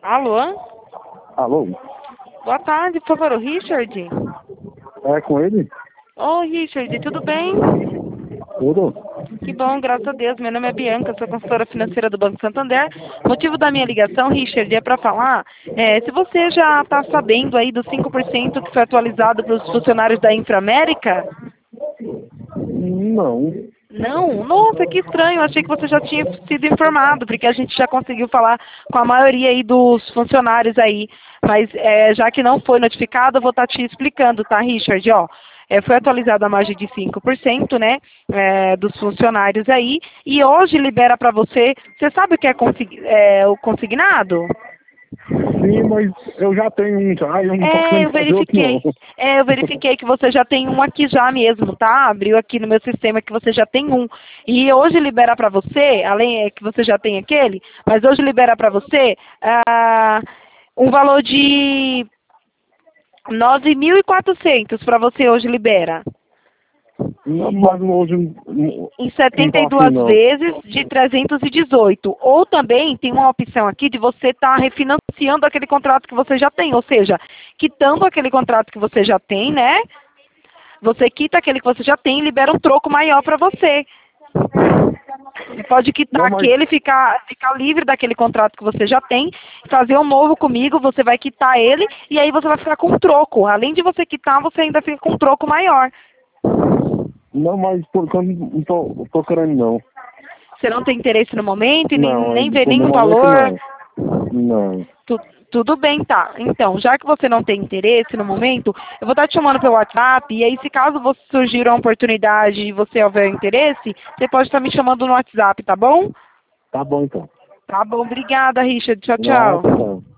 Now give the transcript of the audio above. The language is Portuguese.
Alô? Alô? Boa tarde, por favor, o Richard? É com ele? Ô, Richard, tudo bem? Tudo? Que bom, graças a Deus. Meu nome é Bianca, sou consultora financeira do Banco Santander. O motivo da minha ligação, Richard, é para falar se você já está sabendo aí dos 5% que foi atualizado para os funcionários da Inframérica? Não. Não? Nossa, que estranho. Achei que você já tinha sido informado, porque a gente já conseguiu falar com a maioria aí dos funcionários aí. Mas já que não foi notificado, eu vou estar te explicando, tá, Richard? Ó, foi atualizada a margem de 5%, né, dos funcionários aí, e hoje libera para você. Você sabe o que é, o consignado? Sim, mas eu já tenho um já e eu não tô querendo Eu fazer outro verifiquei. não. Eu verifiquei que você já tem um aqui já mesmo, tá? Abriu aqui no meu sistema que você já tem um. E hoje libera para você, além que você já tem aquele, mas hoje libera para você um valor de 9.400 para você hoje libera. Não, mas hoje Em não tá assim 72 não. vezes de 318. Ou também tem uma opção aqui de você estar refinanciando aquele contrato que você já tem, ou seja, quitando aquele contrato que você já tem, né? Você quita aquele que você já tem e libera um troco maior para você. Você pode quitar Não, mas aquele, ficar livre daquele contrato que você já tem, fazer um novo comigo, você vai quitar ele e aí você vai ficar com um troco. Além de você quitar, você ainda fica com um troco maior. por enquanto não tô querendo não. Você não tem interesse no momento e Não, nem vê no nenhum momento valor? não. Não. Tudo bem, tá. Então, já que você não tem interesse no momento, eu vou estar te chamando pelo WhatsApp, e aí se caso você surgir uma oportunidade e você houver interesse, você pode estar me chamando no WhatsApp, tá bom? Tá bom então. Tá bom, obrigada, Richard. Tchau, Não, tchau. tá bom.